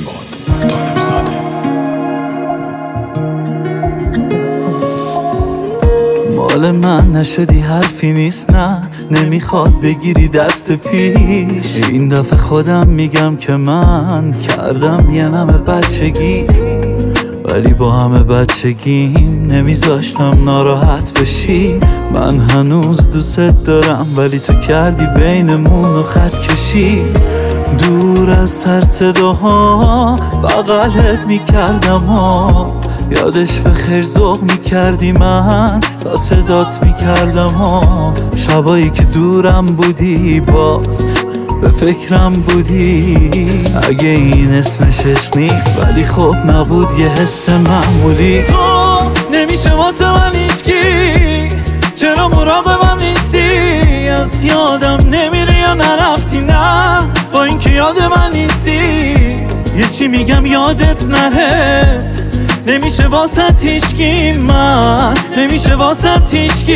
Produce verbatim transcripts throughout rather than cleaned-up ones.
پیمان طالب زاده. مال من نشدی حرفی نیست، نه نمیخواد بگیری دست پیش. این دفعه خودم میگم که من کردم یه نمه بچگی، ولی با همه بچگیم نمیذاشتم ناراحت بشی. من هنوز دوست دارم ولی تو کردی بینمون و خط کشی. دور از سر صداها بغلت میکردم ها، یادش به خیر ذوق میکردی من تا صدات میکردم ها. شبایی که دورم بودی باز به فکرم بودی، اگه این اسمشش نیست ولی خب نبود یه حس معمولی. تو نمیشه واسه من هیچکی، چرا مراقبم نیستی؟ از یادم نمیره یا نرفتی؟ نه با این که یاد من نیستی. یه چی میگم یادت نره، نمیشه واسه هیچکی، من نمیشه واسه هیچکی.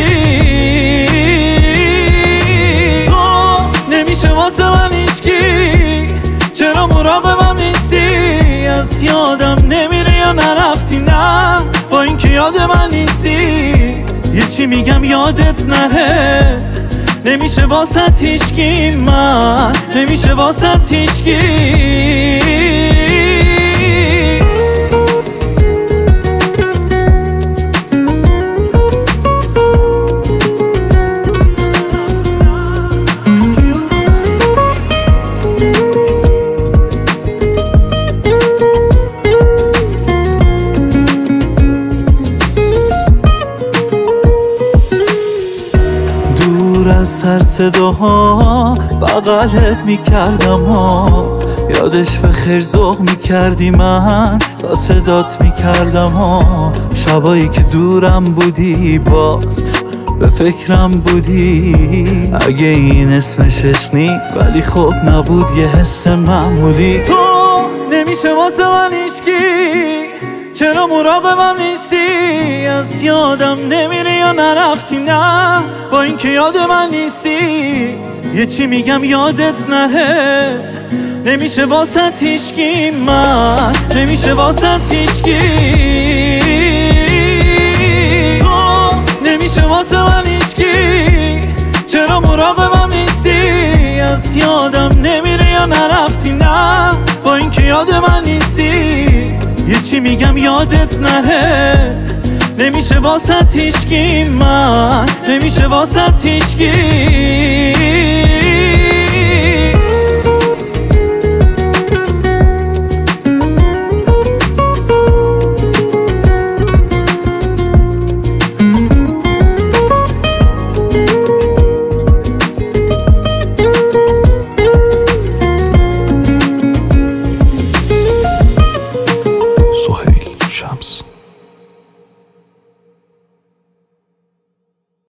تو نمیشه واسه من هیچکی، چرا مراقبم نیستی؟ از یادم نمیره یا نرفتی؟ نه با این که یاد من نیستی. یه چی میگم یادت نره، نمیشه واسه هیچکی، من نمیشه واسه هیچکی. از سر صداها بغلت میکردم ها، یادش به خیر ذوق میکردی من تا صدات میکردم ها. شبایی که دورم بودی باز به فکرم بودی، اگه این اسمشش نیست ولی خب نبود یه حس معمولی. تو نمیشه واسه من هیچکی، چرا مراقبم نیستی؟ از یادم نمیره یا نرفتی؟ نه با این که یاد من نیستی. یه چی میگم یادت نره، نمیشه واسه هیچکی، من نمیشه واسه هیچکی. تو نمیشه واسه من هیچکی، چرا مراقبم نیستی؟ از یادم نمیره یا نرفتی؟ نه با این که یاد من نیستی. یه چی میگم یادت نره، نمیشه واسه هیچکی، من نمیشه واسه هیچکی.